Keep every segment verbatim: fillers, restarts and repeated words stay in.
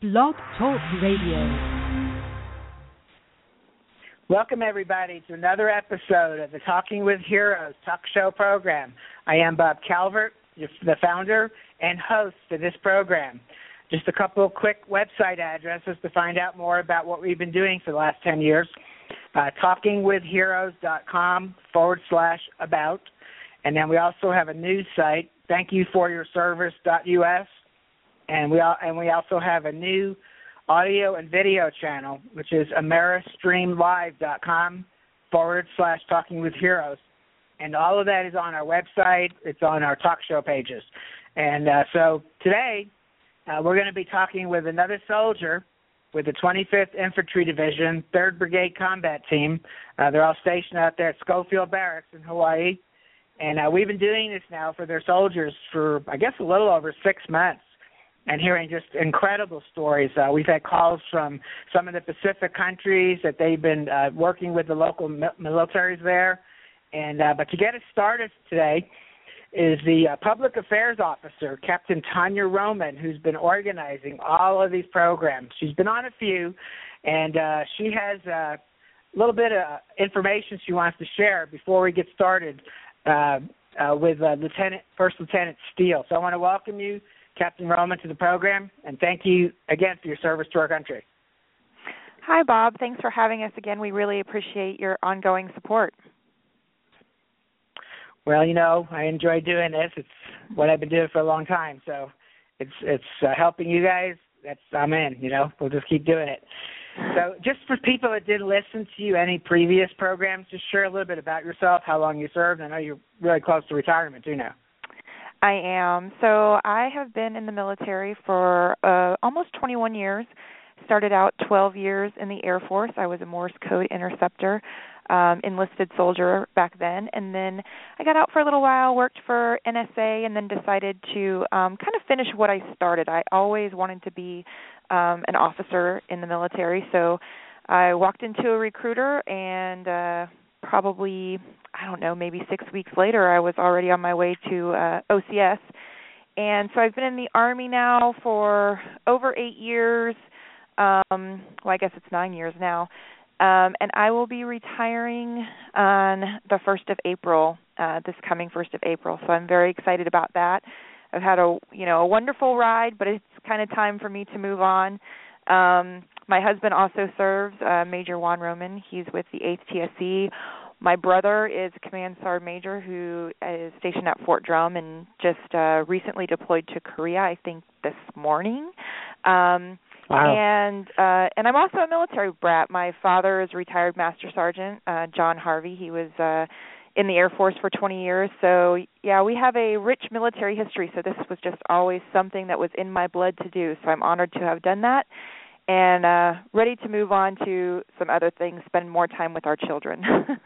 Blog Talk Radio. Welcome, everybody, to another episode of the Talking with Heroes talk show program. I am Bob Calvert, the founder and host of this program. Just a couple of quick website addresses to find out more about what we've been doing for the last ten years. Uh, talkingwithheroes.com forward slash about. And then we also have a news site, thankyoufforyourservice.us. And we all, and we also have a new audio and video channel, which is ameristreamlive.com forward slash talking with heroes. And all of that is on our website. It's on our talk show pages. And uh, so today uh, we're going to be talking with another soldier with the twenty-fifth Infantry Division, third Brigade Combat Team. Uh, they're all stationed out there at Schofield Barracks in Hawaii. And uh, we've been doing this now for their soldiers for, I guess, a little over six months. And hearing just incredible stories. Uh, we've had calls from some of the Pacific countries that they've been uh, working with the local mi- militaries there. And uh, but to get us started today is the uh, Public Affairs Officer, Captain Tanya Roman, who's been organizing all of these programs. She's been on a few, and uh, she has uh, a little bit of information she wants to share before we get started uh, uh, with uh, Lieutenant First Lieutenant Steele. So I want to welcome you, Captain Roman, to the program, and thank you again for your service to our country. Hi, Bob. Thanks for having us again. We really appreciate your ongoing support. Well, you know, I enjoy doing this. It's what I've been doing for a long time, so it's it's uh, helping you guys. That's I'm in. You know, we'll just keep doing it. So, just for people that didn't listen to you any previous programs, just share a little bit about yourself, how long you served. I know you're really close to retirement too now. I am. So I have been in the military for uh, almost twenty-one years. Started out twelve years in the Air Force. I was a Morse code interceptor, um, enlisted soldier back then. And then I got out for a little while, worked for N S A, and then decided to um, kind of finish what I started. I always wanted to be um, an officer in the military. So I walked into a recruiter and uh, probably, I don't know, maybe six weeks later, I was already on my way to uh, O C S. And so I've been in the Army now for over eight years. Um, well, I guess it's nine years now. Um, and I will be retiring on the first of April, uh, this coming first of April. So I'm very excited about that. I've had a, you know, a wonderful ride, but it's kind of time for me to move on. Um, my husband also serves, uh, Major Juan Roman. He's with the eighth T S C. My brother is a Command Sergeant Major who is stationed at Fort Drum and just uh, recently deployed to Korea, I think this morning. Um, wow. And uh, and I'm also a military brat. My father is retired Master Sergeant uh, John Harvey. He was uh, in the Air Force for twenty years. So, yeah, we have a rich military history. So this was just always something that was in my blood to do. So I'm honored to have done that. And uh, ready to move on to some other things, spend more time with our children.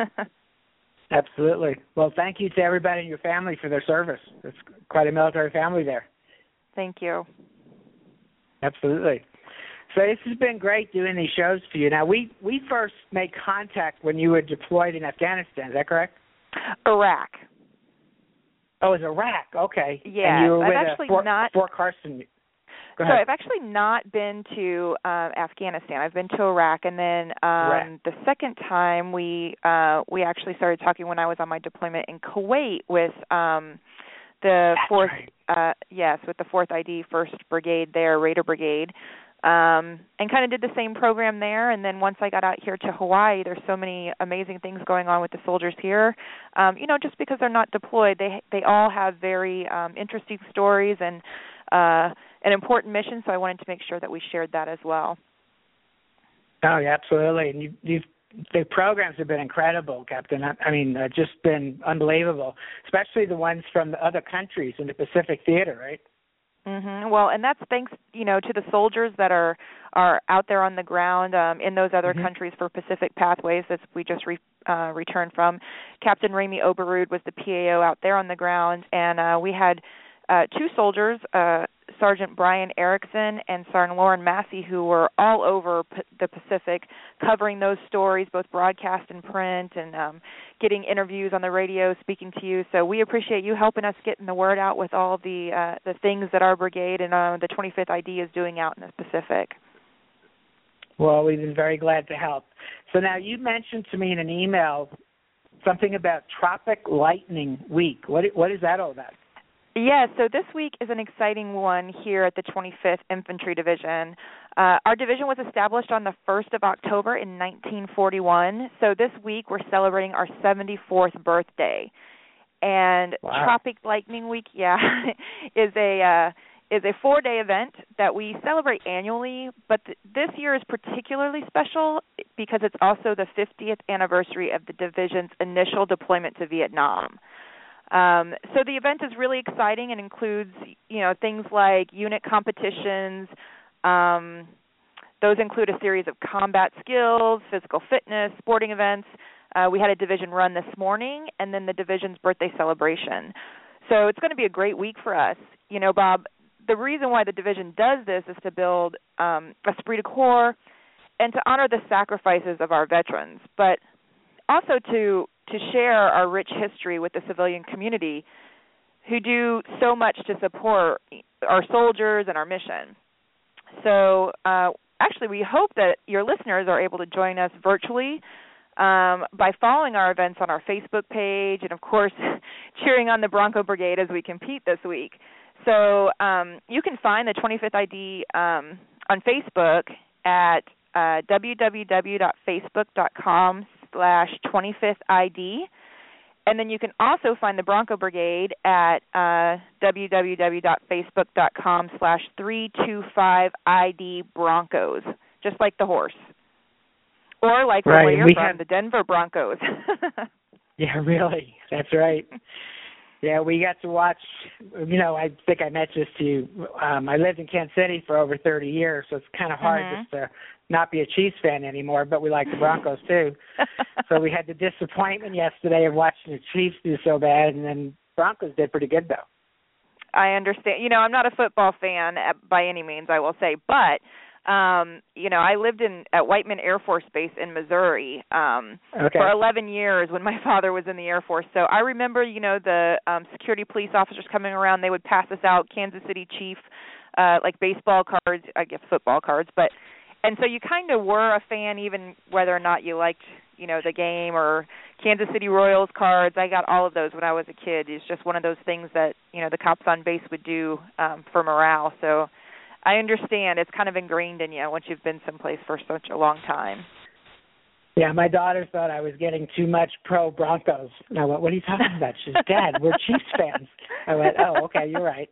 Absolutely. Well, thank you to everybody in your family for their service. It's quite a military family there. Thank you. Absolutely. So this has been great doing these shows for you. Now, we, we first made contact when you were deployed in Afghanistan. Is that correct? Iraq. Oh, it was Iraq. Okay. Yeah, and you were I've with actually uh, Fort, not... Fort Carson. So I've actually not been to uh, Afghanistan. I've been to Iraq, and then um, right. the second time we uh, we actually started talking when I was on my deployment in Kuwait with um, the That's fourth, right. uh, yes, with the fourth I D First Brigade there, Raider Brigade, um, and kind of did the same program there. And then once I got out here to Hawaii, there's so many amazing things going on with the soldiers here. Um, you know, just because they're not deployed, they they all have very um, interesting stories and uh, an important mission, so I wanted to make sure that we shared that as well. Oh, yeah, absolutely. And you, you've, the programs have been incredible, Captain. I, I mean, uh, just been unbelievable, especially the ones from the other countries in the Pacific Theater, right? Mm-hmm. Well, and that's thanks, you know, to the soldiers that are are out there on the ground um, in those other mm-hmm. countries for Pacific Pathways that we just re, uh, returned from. Captain Rami Oberud was the P A O out there on the ground, and uh, we had Uh, two soldiers, uh, Sergeant Brian Erickson and Sergeant Lauren Massey, who were all over P- the Pacific covering those stories, both broadcast and print, and um, getting interviews on the radio, speaking to you. So we appreciate you helping us getting the word out with all the uh, the things that our brigade and uh, the twenty-fifth I D is doing out in the Pacific. Well, we've been very glad to help. So now you mentioned to me in an email something about Tropic Lightning Week. What what is that all about? Yeah, so this week is an exciting one here at the twenty-fifth Infantry Division. Uh, our division was established on the first of October in nineteen forty-one. So this week we're celebrating our seventy-fourth birthday. And wow. Tropic Lightning Week, yeah, is a uh, is a four-day event that we celebrate annually, but th- this year is particularly special because it's also the fiftieth anniversary of the division's initial deployment to Vietnam. Um, so the event is really exciting and includes, you know, things like unit competitions. Um, those include a series of combat skills, physical fitness, sporting events. Uh, we had a division run this morning, and then the division's birthday celebration. So it's going to be a great week for us. You know, Bob, the reason why the division does this is to build um, esprit de corps and to honor the sacrifices of our veterans, but also to to share our rich history with the civilian community who do so much to support our soldiers and our mission. So uh, actually we hope that your listeners are able to join us virtually um, by following our events on our Facebook page and, of course, cheering on the Bronco Brigade as we compete this week. So um, you can find the twenty-fifth I D um, on Facebook at uh, www.facebook.com slash 25th ID. And then you can also find the Bronco Brigade at uh, www.facebook.com slash 325ID Broncos, just like the horse. Or like right. where you're we from, have... the Denver Broncos. Yeah, really. That's right. Yeah, we got to watch, you know, I think I mentioned this to you. Um, I lived in Kansas City for over thirty years, so it's kind of hard mm-hmm. just to not be a Chiefs fan anymore, but we like the Broncos too. So we had the disappointment yesterday of watching the Chiefs do so bad, and then Broncos did pretty good, though. I understand. You know, I'm not a football fan at, by any means, I will say, but Um, you know, I lived in at Whiteman Air Force Base in Missouri um, okay. for eleven years when my father was in the Air Force. So I remember, you know, the um, security police officers coming around. They would pass us out Kansas City Chief, uh, like baseball cards, I guess football cards. But and so you kind of were a fan, even whether or not you liked, you know, the game or Kansas City Royals cards. I got all of those when I was a kid. It's just one of those things that, you know, the cops on base would do um, for morale. So I understand it's kind of ingrained in you once you've been someplace for such a long time. Yeah, my daughter thought I was getting too much pro Broncos. And I went, what are you talking about? She said, Dad, we're Chiefs fans. I went, oh, okay, you're right.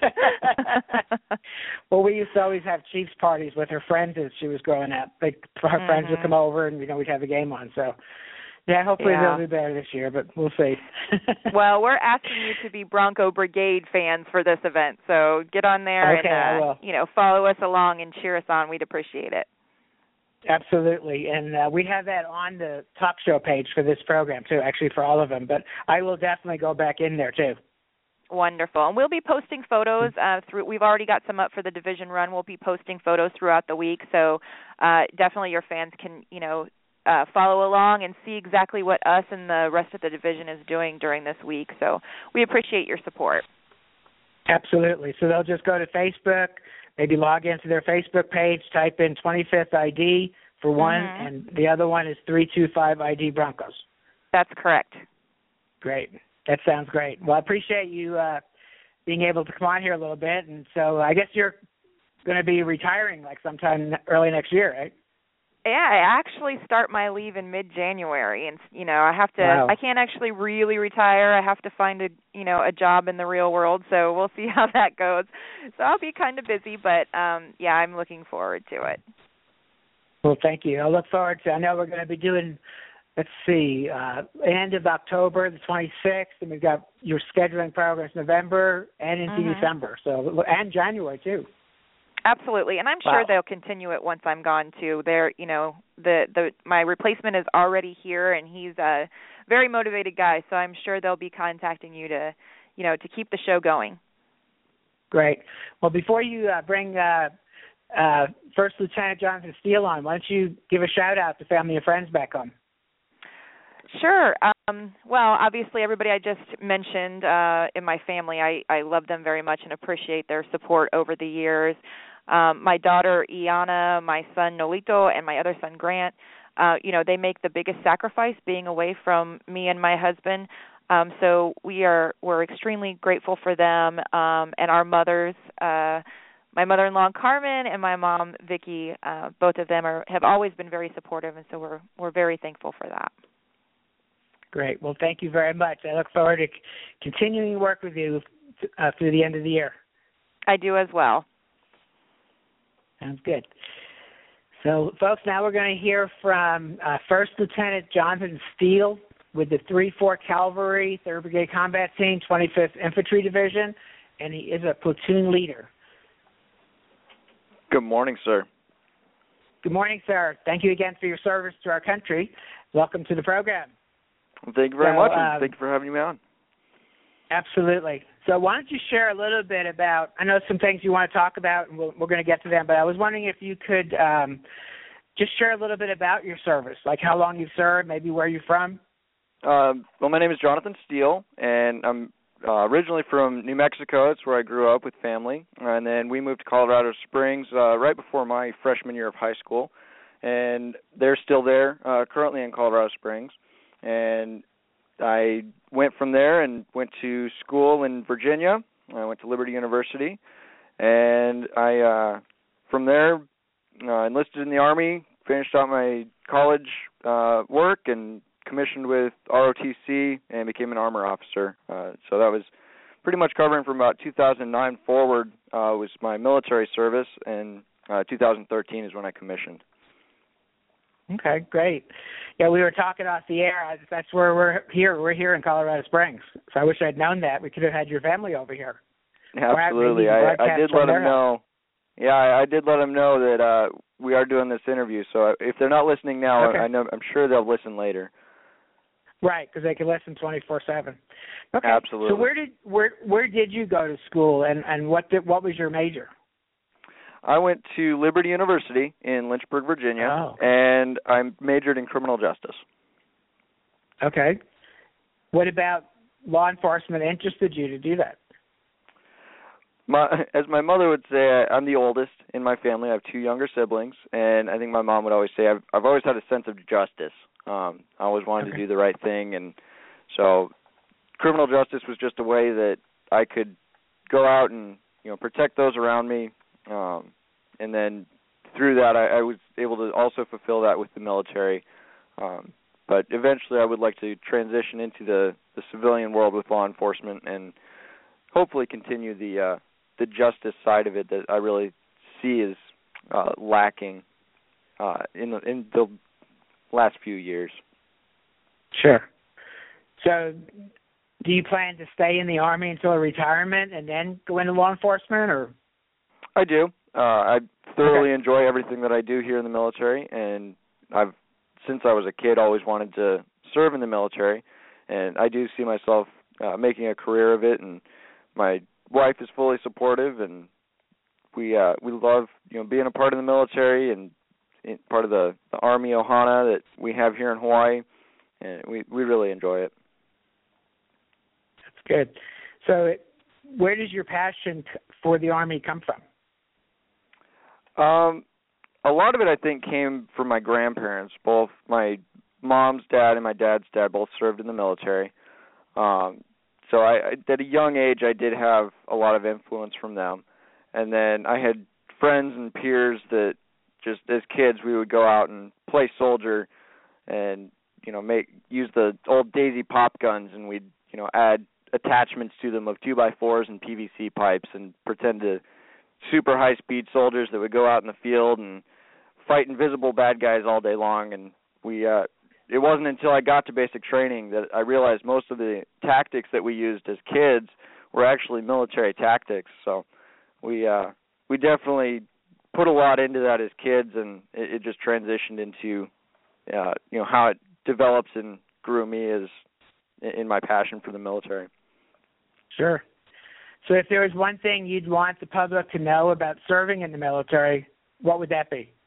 Well, we used to always have Chiefs parties with her friends as she was growing up. Like, her mm-hmm. friends would come over and, you know, we'd have a game on. So, yeah, hopefully yeah. they'll do better this year, but we'll see. Well, we're asking you to be Bronco Brigade fans for this event. So get on there okay, and, uh, I will. you know, follow us along and cheer us on. We'd appreciate it. Absolutely, and uh, we have that on the talk show page for this program, too, actually for all of them, but I will definitely go back in there, too. Wonderful. And we'll be posting photos. Uh, through. We've already got some up for the division run. We'll be posting photos throughout the week, so uh, definitely your fans can, you know, uh, follow along and see exactly what us and the rest of the division is doing during this week. So we appreciate your support. Absolutely. So they'll just go to Facebook, maybe log into their Facebook page, type in twenty-fifth I D for one, mm-hmm. and the other one is three two five I D Broncos. That's correct. Great. That sounds great. Well, I appreciate you uh, being able to come on here a little bit. And so I guess you're going to be retiring like sometime early next year, right? Yeah, I actually start my leave in mid-January, and you know, I have to. Wow. I can't actually really retire. I have to find a, you know, a job in the real world. So we'll see how that goes. So I'll be kind of busy, but um, yeah, I'm looking forward to it. Well, thank you. I look forward to. I know we're going to be doing. Let's see, uh, end of October, the twenty-sixth, and we've got your scheduling programs November and into mm-hmm. December. So and January too. Absolutely, and I'm wow. sure they'll continue it once I'm gone too. They're, you know, the the my replacement is already here, and he's a very motivated guy. So I'm sure they'll be contacting you to, you know, to keep the show going. Great. Well, before you uh, bring uh, uh, First Lieutenant Jonathan Steele on, why don't you give a shout-out to family and friends back home? Sure. Um, well, obviously, everybody I just mentioned uh, in my family, I, I love them very much and appreciate their support over the years. Um, my daughter, Iana, my son, Nolito, and my other son, Grant, uh, you know, they make the biggest sacrifice being away from me and my husband. Um, so we are we're extremely grateful for them um, and our mothers. Uh, my mother-in-law Carmen and my mom Vicky, uh, both of them are have always been very supportive, and so we're we're very thankful for that. Great. Well, thank you very much. I look forward to continuing to work with you uh, through the end of the year. I do as well. Sounds good. So, folks, now we're going to hear from uh, First Lieutenant Jonathan Steele with the three four Cavalry, third Brigade Combat Team, twenty-fifth Infantry Division, and he is a platoon leader. Good morning, sir. Good morning, sir. Thank you again for your service to our country. Welcome to the program. Well, thank you very so, much, um, and thank you for having me on. Absolutely. So why don't you share a little bit about, I know some things you want to talk about, and we'll, we're going to get to them, but I was wondering if you could um, just share a little bit about your service, like how long you've served, maybe where you're from. Um, well, my name is Jonathan Steele, and I'm uh, originally from New Mexico. It's where I grew up with family, and then we moved to Colorado Springs uh, right before my freshman year of high school, and they're still there, uh, currently in Colorado Springs, and I went from there and went to school in Virginia. I went to Liberty University, and I, uh, from there, uh, enlisted in the Army, finished out my college uh, work, and commissioned with R O T C and became an armor officer. Uh, so that was pretty much covering from about two thousand nine forward uh, was my military service, and uh, two thousand thirteen is when I commissioned. Okay, great. Yeah, we were talking off the air. That's where we're here. We're here in Colorado Springs. So I wish I'd known that. We could have had your family over here. Absolutely. I, I did let them know. Yeah, I, I did let them know that uh, we are doing this interview. So if they're not listening now, okay. I know I'm sure they'll listen later. Right, because they can listen twenty-four seven. Okay. Absolutely. So where did where where did you go to school, and and what did, what was your major? I went to Liberty University in Lynchburg, Virginia, oh. and I majored in criminal justice. Okay. What about law enforcement interested you to do that? My, as my mother would say, I'm the oldest in my family. I have two younger siblings, and I think my mom would always say I've, I've always had a sense of justice. Um, I always wanted okay. to do the right thing, and so criminal justice was just a way that I could go out and you know protect those around me, um, and then through that I, I was able to also fulfill that with the military. Um, but eventually, I would like to transition into the, the civilian world with law enforcement and hopefully continue the uh, the justice side of it that I really see is uh, lacking uh, in the, in the last few years. Sure. So do you plan to stay in the Army until retirement and then go into law enforcement? Or I do. Uh, I thoroughly okay. enjoy everything that I do here in the military, and I've, since I was a kid, always wanted to serve in the military, and I do see myself uh, making a career of it, and my wife is fully supportive, and we uh, we love you know being a part of the military and part of the, the Army Ohana that we have here in Hawaii, and we, we really enjoy it. That's good. So it, where does your passion for the Army come from? Um, a lot of it, I think, came from my grandparents. Both my mom's dad and my dad's dad both served in the military. Um, so I, I, at a young age, I did have a lot of influence from them. And then I had friends and peers that just as kids, we would go out and play soldier, and you know, make use the old Daisy pop guns, and we'd you know add attachments to them of two by fours and P V C pipes, and pretend to super high speed soldiers that would go out in the field and fight invisible bad guys all day long. And we, uh, it wasn't until I got to basic training that I realized most of the tactics that we used as kids were actually military tactics. So we, uh, we definitely put a lot into that as kids, and it, it just transitioned into, uh, you know, how it develops and grew me as in my passion for the military. Sure. So if there was one thing you'd want the public to know about serving in the military, what would that be?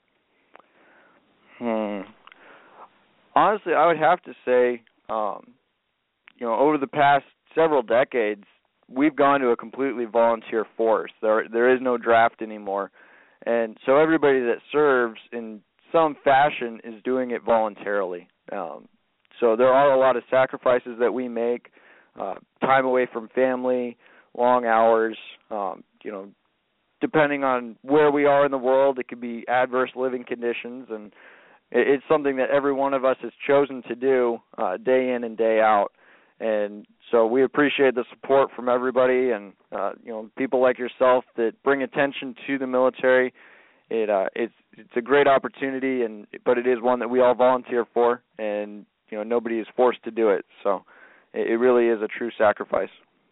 Hmm. Honestly, I would have to say, um, you know, over the past several decades, we've gone to a completely volunteer force. There, there is no draft anymore. And so everybody that serves in some fashion is doing it voluntarily. Um, so there are a lot of sacrifices that we make, uh, time away from family, long hours, um, you know, depending on where we are in the world, it could be adverse living conditions, and it's something that every one of us has chosen to do uh, day in and day out. And so we appreciate the support from everybody and, uh, you know, people like yourself that bring attention to the military. It uh, it's it's a great opportunity, and but it is one that we all volunteer for, and, you know, nobody is forced to do it. So it, it really is a true sacrifice.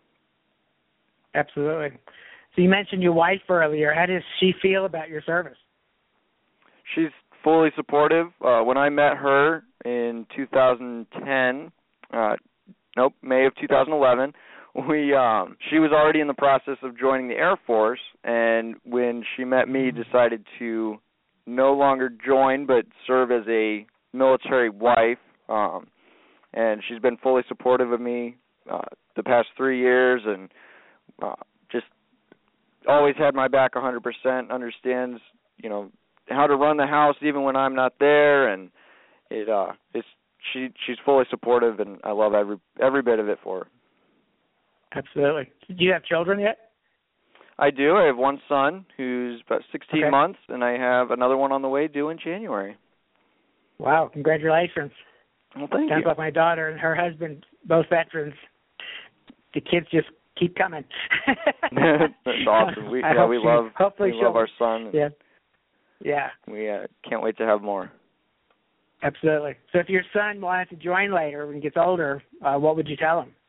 Absolutely. So you mentioned your wife earlier. How does she feel about your service? She's fully supportive. Uh, when I met her in two thousand ten, uh, nope, May of two thousand eleven, we um, she was already in the process of joining the Air Force, and when she met me, decided to no longer join but serve as a military wife. Um, and she's been fully supportive of me uh, the past three years, and uh, just always had my back one hundred percent. Understands, you know, how to run the house even when I'm not there, and it uh it's she she's fully supportive, and I love every every bit of it for her. Absolutely. Do you have children yet? I do. I have one son who's about sixteen Okay. months, and I have another one on the way due in January. Wow, congratulations. Well, thank Sounds you. like my daughter and her husband, both veterans. The kids just keep coming. That's awesome. We I yeah hope we she- love hopefully we she'll- love our son. Yeah. Yeah, We uh, can't wait to have more. absolutely. So if your son wanted to join later when he gets older, uh, what would you tell him?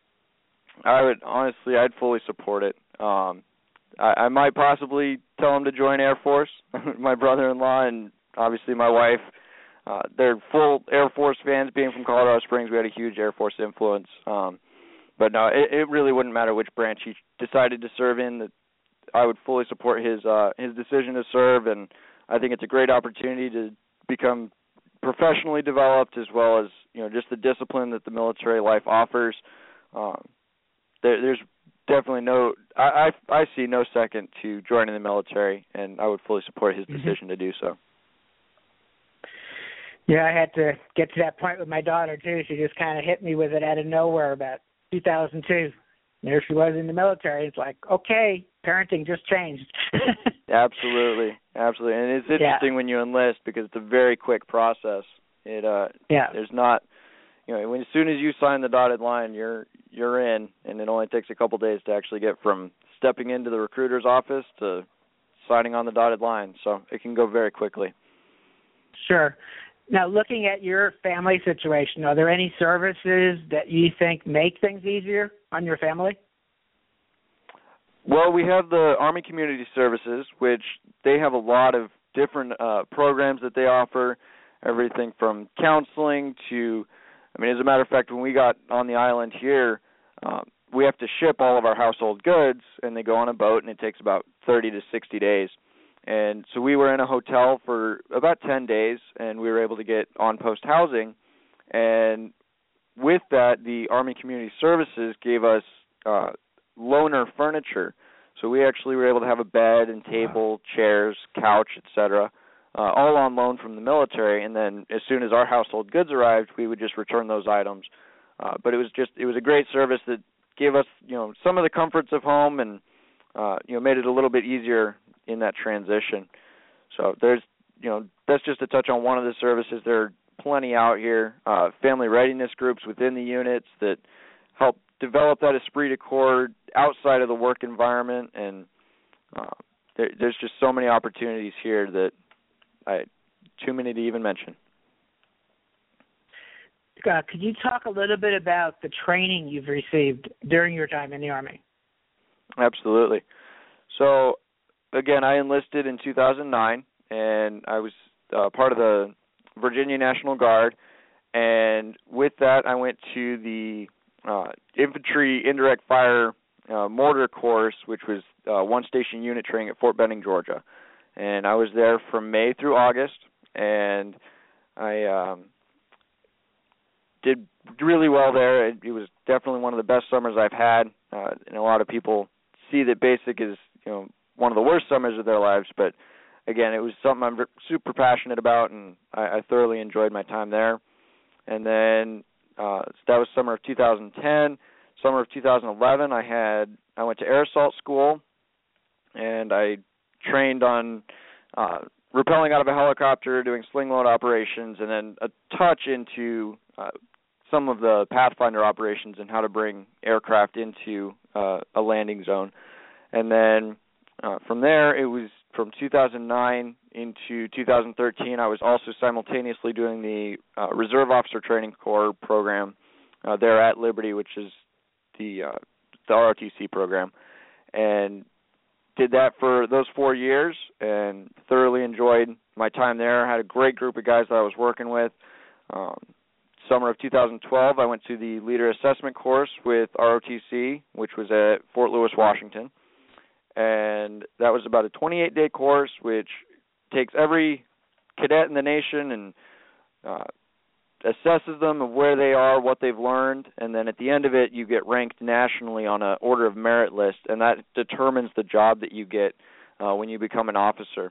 I would honestly, I'd fully support it. Um, I, I might possibly tell him to join Air Force. My brother-in-law and obviously my wife, uh, they're full Air Force fans. Being from Colorado Springs, we had a huge Air Force influence. Um, but no, it, it really wouldn't matter which branch he decided to serve in. That I would fully support his uh, his decision to serve, and I think it's a great opportunity to become professionally developed, as well as, you know, just the discipline that the military life offers. Um, there, there's definitely no, I, I I see no second to joining the military, and I would fully support his decision mm-hmm. to do so. Yeah, I had to get to that point with my daughter too. She just kind of hit me with it out of nowhere about two thousand two. There she was in the military. It's like, okay, parenting just changed. Absolutely, absolutely, and it's interesting yeah. when you enlist, because it's a very quick process. It uh, yeah, there's not, you know, when as soon as you sign the dotted line, you're you're in, and it only takes a couple days to actually get from stepping into the recruiter's office to signing on the dotted line. So it can go very quickly. Sure. Now, looking at your family situation, are there any services that you think make things easier on your family? Well, we have the Army Community Services, which they have a lot of different uh, programs that they offer, everything from counseling to, I mean, as a matter of fact, when we got on the island here, uh, we have to ship all of our household goods, and they go on a boat, and it takes about thirty to sixty days. And so we were in a hotel for about ten days, and we were able to get on-post housing. And with that, the Army Community Services gave us uh, loaner furniture. So we actually were able to have a bed and table, chairs, couch, et cetera, uh, all on loan from the military. And then as soon as our household goods arrived, we would just return those items. Uh, but it was just it was a great service that gave us, you know, some of the comforts of home, and uh, you know, made it a little bit easier in that transition. So there's, you know, that's just to touch on one of the services. There are plenty out here, uh, family readiness groups within the units that help develop that esprit de corps outside of the work environment, and uh, there, there's just so many opportunities here that I too many to even mention. Uh, could you talk a little bit about the training you've received during your time in the Army? Absolutely. So, again, I enlisted in two thousand nine, and I was uh, part of the Virginia National Guard. And with that, I went to the uh, Infantry Indirect Fire uh, mortar course, which was uh, one station unit training at Fort Benning, Georgia. And I was there from May through August, and I um, did really well there. It, it was definitely one of the best summers I've had, uh, and a lot of people see that basic is, you know, one of the worst summers of their lives, but again, it was something I'm super passionate about, and I, I thoroughly enjoyed my time there. And then uh, so that was summer of two thousand ten. Summer of two thousand eleven, I had I went to air assault school, and I trained on uh, rappelling out of a helicopter, doing sling load operations, and then a touch into uh, some of the Pathfinder operations and how to bring aircraft into uh, a landing zone. And then uh, from there, it was from two thousand nine into two thousand thirteen, I was also simultaneously doing the uh, Reserve Officer Training Corps program uh, there at Liberty, which is the uh, the R O T C program, and did that for those four years and thoroughly enjoyed my time there. I had a great group of guys that I was working with. Um, summer of two thousand twelve, I went to the Leader Assessment course with R O T C, which was at Fort Lewis, Washington. And that was about a twenty-eight day course, which takes every cadet in the nation and uh, assesses them of where they are, what they've learned, and then at the end of it, you get ranked nationally on an order of merit list, and that determines the job that you get uh, when you become an officer.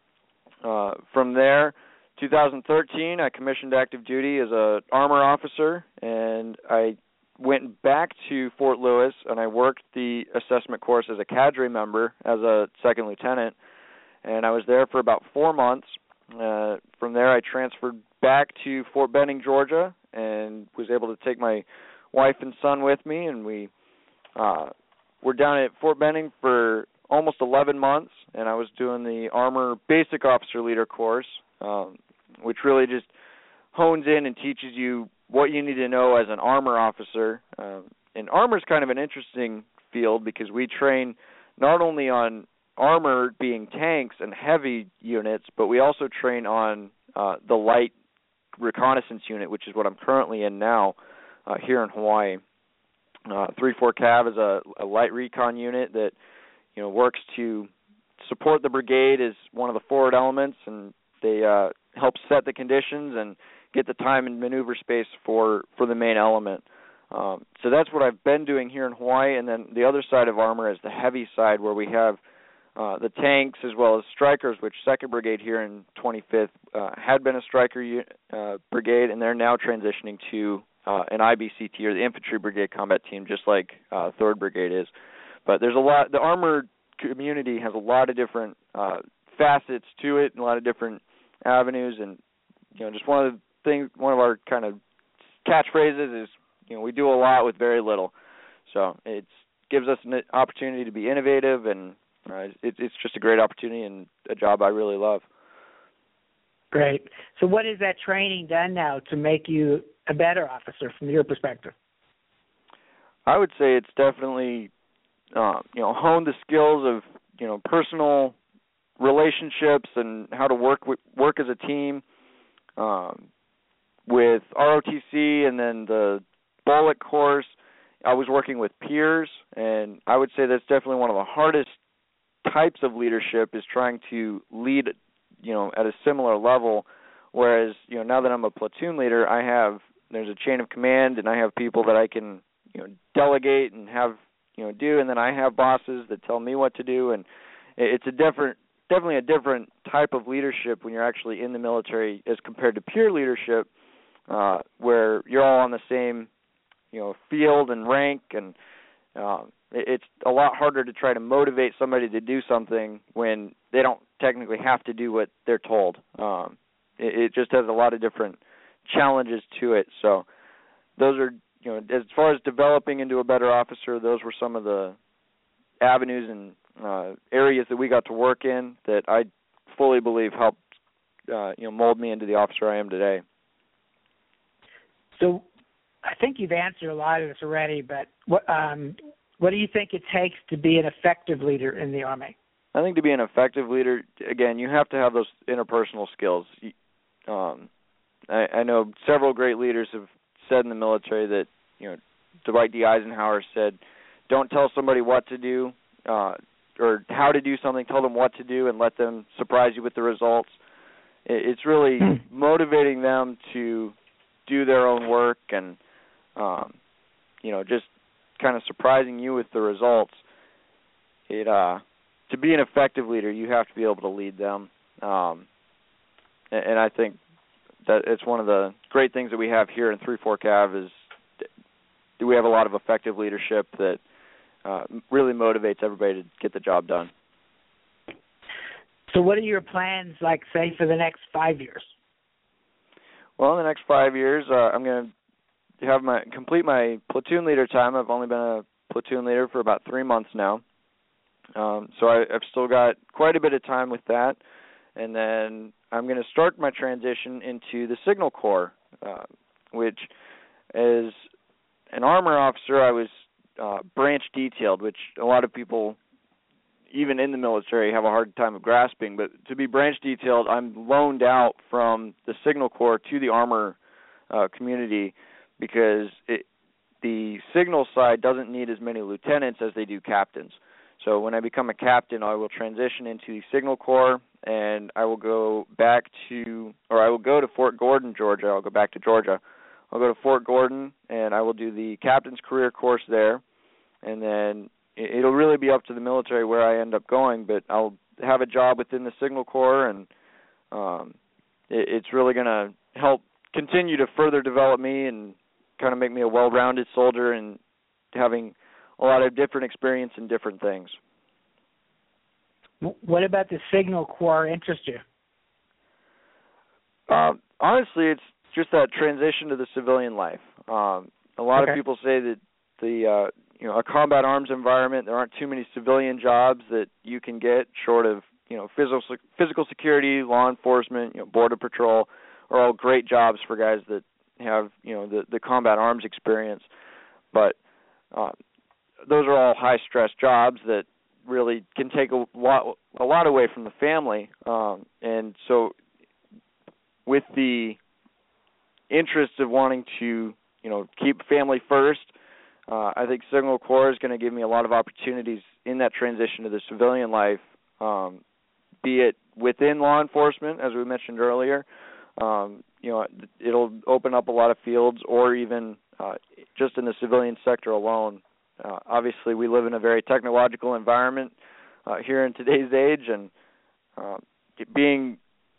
Uh, from there, two thousand thirteen, I commissioned active duty as an armor officer, and I went back to Fort Lewis, and I worked the assessment course as a cadre member, as a second lieutenant, and I was there for about four months. Uh, from there, I transferred back to Fort Benning, Georgia, and was able to take my wife and son with me, and we uh, were down at Fort Benning for almost eleven months, and I was doing the Armor Basic Officer Leader course, um, which really just hones in and teaches you what you need to know as an armor officer. Um, and armor is kind of an interesting field because we train not only on armor being tanks and heavy units, but we also train on uh, the light reconnaissance unit, which is what I'm currently in now uh, here in Hawaii. Uh, three four Cav is a, a light recon unit that, you know, works to support the brigade as one of the forward elements, and they uh, help set the conditions and get the time and maneuver space for, for the main element. Um, so that's what I've been doing here in Hawaii, and then the other side of armor is the heavy side, where we have uh, the tanks as well as strikers, which second Brigade here in twenty-fifth uh, had been a striker uh, brigade, and they're now transitioning to uh, an I B C T, or the Infantry Brigade Combat Team, just like uh, third Brigade is. But there's a lot, the armor community has a lot of different uh, facets to it, and a lot of different avenues, and you know, just one of the things, one of our kind of catchphrases is, you know, we do a lot with very little. So it gives us an opportunity to be innovative, and uh, it, it's just a great opportunity and a job I really love. Great. So what has that training done now to make you a better officer from your perspective? I would say it's definitely, uh, you know, honed the skills of, you know, personal relationships and how to work with, work as a team. Um, with R O T C and then the Bullet course, I was working with peers, and I would say that's definitely one of the hardest types of leadership, is trying to lead, you know, at a similar level. Whereas, you know, now that I'm a platoon leader, I have, there's a chain of command, and I have people that I can, you know, delegate and have, you know, do, and then I have bosses that tell me what to do, and it's a different, definitely a different type of leadership when you're actually in the military as compared to peer leadership, uh, where you're all on the same, you know, field and rank, and uh, it's a lot harder to try to motivate somebody to do something when they don't technically have to do what they're told. Um, it, it just has a lot of different challenges to it. So those are, you know, as far as developing into a better officer, those were some of the avenues and uh, areas that we got to work in that I fully believe helped, uh, you know, mold me into the officer I am today. So I think you've answered a lot of this already, but what um, what do you think it takes to be an effective leader in the Army? I think to be an effective leader, again, you have to have those interpersonal skills. Um, I, I know several great leaders have said in the military that, you know, Dwight D. Eisenhower said, don't tell somebody what to do uh, or how to do something. Tell them what to do and let them surprise you with the results. It's really motivating them to do their own work and, um, you know, just kind of surprising you with the results. It uh, to be an effective leader, you have to be able to lead them. Um, and, and I think that it's one of the great things that we have here in three four Cav is we have a lot of effective leadership that uh, really motivates everybody to get the job done. So what are your plans, like, say, for the next five years? Well, in the next five years, uh, I'm going to have my complete my platoon leader time. I've only been a platoon leader for about three months now. Um, so I, I've still got quite a bit of time with that. And then I'm going to start my transition into the Signal Corps, uh, which as an armor officer, I was uh, branch detailed, which a lot of people, even in the military, have a hard time of grasping. But to be branch detailed, I'm loaned out from the Signal Corps to the armor uh, community because it, the signal side doesn't need as many lieutenants as they do captains. So when I become a captain, I will transition into the Signal Corps, and I will go back to, or I will go to Fort Gordon, Georgia. I'll go back to Georgia. I'll go to Fort Gordon, and I will do the captain's career course there, and then it'll really be up to the military where I end up going, but I'll have a job within the Signal Corps, and um, it, it's really going to help continue to further develop me and kind of make me a well-rounded soldier and having a lot of different experience in different things. What about the Signal Corps interest you? Uh, honestly, it's just that transition to the civilian life. Um, a lot okay. of people say that the uh, you know a combat arms environment, there aren't too many civilian jobs that you can get short of you know physical physical security, law enforcement, you know border patrol, are all great jobs for guys that have you know the, the combat arms experience, but uh, those are all high stress jobs that really can take a lot a lot away from the family, um, and so with the interest of wanting to you know keep family first, uh, I think Signal Corps is going to give me a lot of opportunities in that transition to the civilian life, um, be it within law enforcement, as we mentioned earlier. Um, you know, it'll open up a lot of fields, or even uh, just in the civilian sector alone. Uh, obviously, we live in a very technological environment uh, here in today's age, and uh, being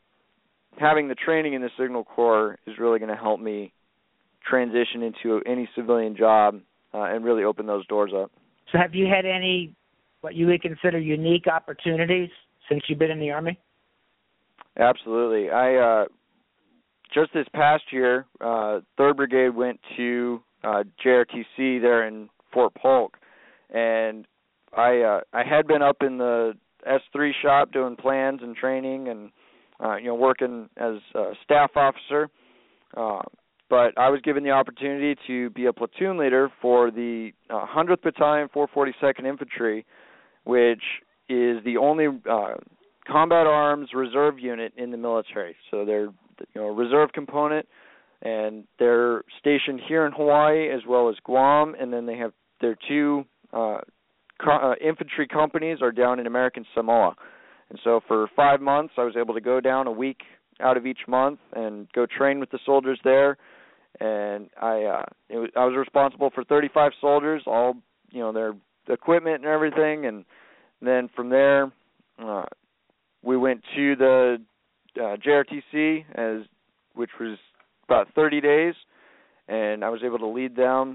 having the training in the Signal Corps is really going to help me transition into any civilian job uh, and really open those doors up. So have you had any, what you would consider unique opportunities since you've been in the Army? Absolutely. I uh, just this past year, uh, third Brigade went to uh, J R T C there in Fort Polk, and I uh, I had been up in the S three shop doing plans and training and uh, you know working as a staff officer, uh, but I was given the opportunity to be a platoon leader for the uh, one hundredth Battalion, four forty-second Infantry, which is the only uh, combat arms reserve unit in the military. So they're you know a reserve component, and they're stationed here in Hawaii as well as Guam, and then they have their two uh, co- uh, infantry companies are down in American Samoa. And so for five months, I was able to go down a week out of each month and go train with the soldiers there. And I uh, it was, I was responsible for thirty-five soldiers, all you know their equipment and everything. And then from there, uh, we went to the uh, J R T C, as which was about thirty days, and I was able to lead them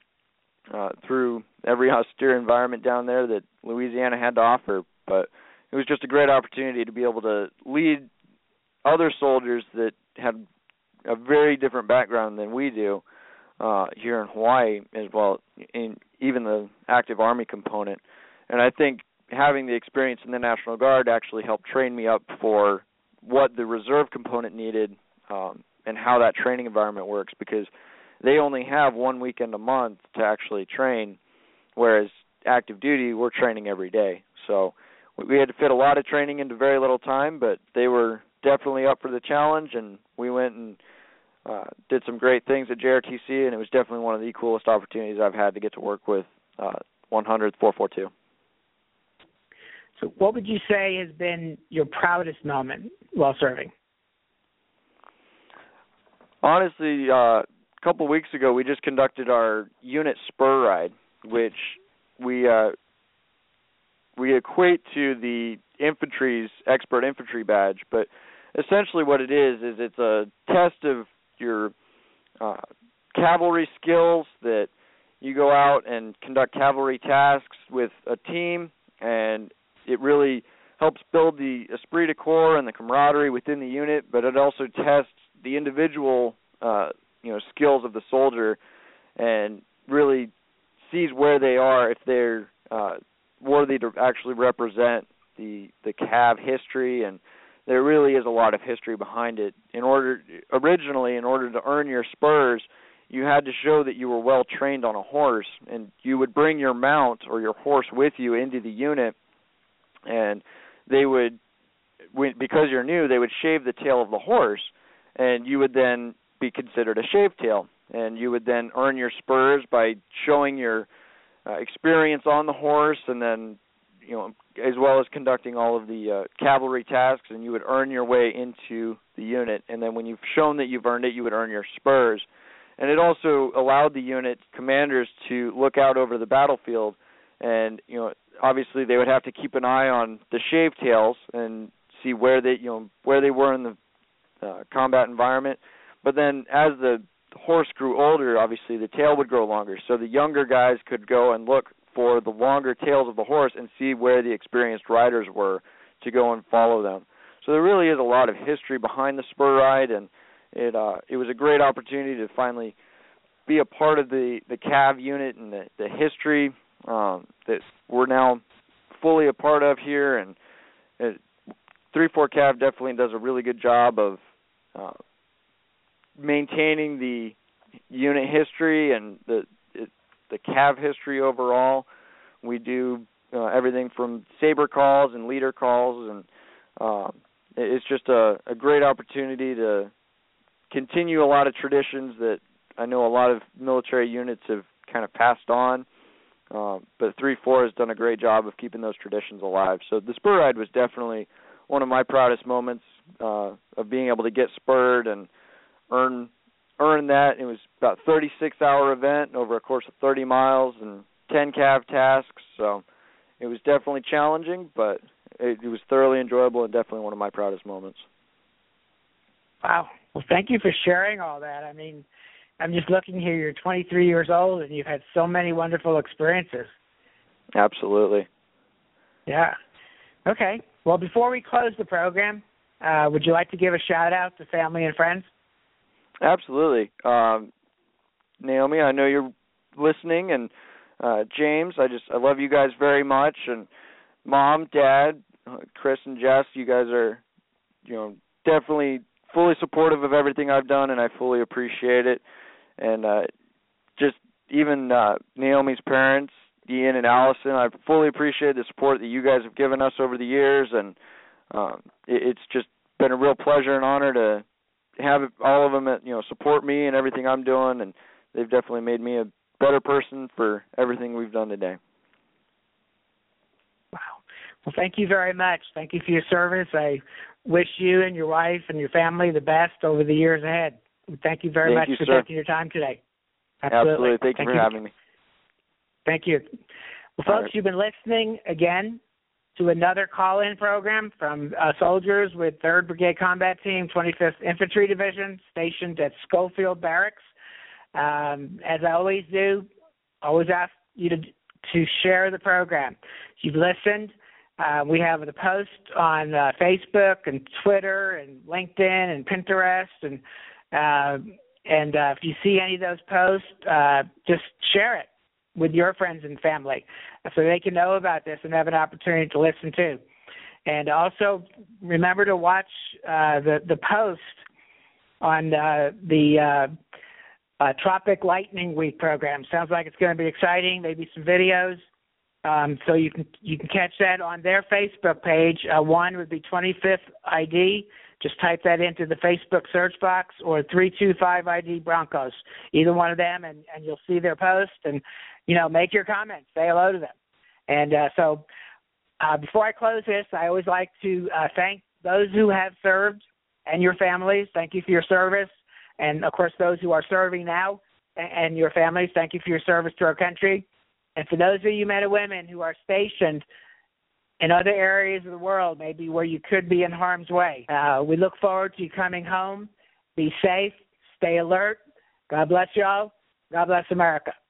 uh, through every austere environment down there that Louisiana had to offer. But it was just a great opportunity to be able to lead other soldiers that had a very different background than we do uh, here in Hawaii, as well, in even the active Army component. And I think having the experience in the National Guard actually helped train me up for what the reserve component needed, um, and how that training environment works, because they only have one weekend a month to actually train, whereas active duty, we're training every day. So we had to fit a lot of training into very little time, but they were definitely up for the challenge, and we went and uh, did some great things at J R T C, and it was definitely one of the coolest opportunities I've had to get to work with uh, one hundred, four four two. So what would you say has been your proudest moment while serving? Honestly, uh, a couple of weeks ago, we just conducted our unit spur ride, which we uh, we equate to the infantry's expert infantry badge. But essentially what it is is it's a test of your uh, cavalry skills, that you go out and conduct cavalry tasks with a team, and it really helps build the esprit de corps and the camaraderie within the unit, but it also tests the individual uh, you know, skills of the soldier and really sees where they are, if they're uh, worthy to actually represent the the C A V history. And there really is a lot of history behind it. In order, originally, in order to earn your spurs, you had to show that you were well trained on a horse, and you would bring your mount or your horse with you into the unit, and they would, because you're new, they would shave the tail of the horse, and you would then be considered a shaved tail, and you would then earn your spurs by showing your uh, experience on the horse, and then, you know, as well as conducting all of the uh, cavalry tasks, and you would earn your way into the unit. And then when you've shown that you've earned it, you would earn your spurs. And it also allowed the unit commanders to look out over the battlefield, and, you know, obviously they would have to keep an eye on the shaved tails and see where they, you know, where they were in the uh, combat environment. But then as the horse grew older, obviously the tail would grow longer, so the younger guys could go and look for the longer tails of the horse and see where the experienced riders were to go and follow them. So there really is a lot of history behind the spur ride, and it uh, it was a great opportunity to finally be a part of the, the C A V unit and the, the history um, that we're now fully a part of here. And it, three four C A V definitely does a really good job of uh, maintaining the unit history and the it, the C A V history overall. We do uh, everything from saber calls and leader calls, and uh, it's just a, a great opportunity to continue a lot of traditions that I know a lot of military units have kind of passed on. Uh, but three four has done a great job of keeping those traditions alive. So the spur ride was definitely one of my proudest moments uh, of being able to get spurred and earn earn that. It was about a thirty-six hour event over a course of thirty miles and ten C A V tasks. So it was definitely challenging, but it, it was thoroughly enjoyable and definitely one of my proudest moments. Wow. Well, thank you for sharing all that. I mean, I'm just looking here. You're twenty-three years old, and you've had so many wonderful experiences. Absolutely. Yeah. Okay. Well, before we close the program, uh, would you like to give a shout-out to family and friends? Absolutely. Um, Naomi, I know you're listening, and uh, James, I just I love you guys very much, and Mom, Dad, uh, Chris, and Jess, you guys are, you know, definitely fully supportive of everything I've done, and I fully appreciate it. And uh, just even uh, Naomi's parents, Ian and Allison, I fully appreciate the support that you guys have given us over the years, and um, it, it's just been a real pleasure and honor to have all of them, you know, support me and everything I'm doing, and they've definitely made me a better person for everything we've done today. Wow. Well, thank you very much. Thank you for your service. I wish you and your wife and your family the best over the years ahead. Thank you very Thank much you, for sir. taking your time today. Absolutely. Absolutely. Thank you Thank for you. having me. Thank you. Well, folks, right. You've been listening again to another call-in program from uh, soldiers with third Brigade Combat Team, twenty-fifth Infantry Division, stationed at Schofield Barracks. Um, as I always do, always ask you to to share the program. If you've listened, uh, we have the post on uh, Facebook and Twitter and LinkedIn and Pinterest, and uh, and uh, if you see any of those posts, uh, just share it with your friends and family so they can know about this and have an opportunity to listen too. And also remember to watch uh, the, the post on uh, the uh, uh, Tropic Lightning Week program. Sounds like it's going to be exciting, maybe some videos. Um, so you can you can catch that on their Facebook page. Uh, one would be twenty-fifth I D. Just type that into the Facebook search box, or three two five I D Broncos. Either one of them, and, and you'll see their post. And you know, make your comments, say hello to them. And uh, so uh, before I close this, I always like to uh, thank those who have served and your families. Thank you for your service. And, of course, those who are serving now and, and your families, thank you for your service to our country. And for those of you men and women who are stationed in other areas of the world, maybe where you could be in harm's way, uh, we look forward to you coming home. Be safe. Stay alert. God bless you all. God bless America.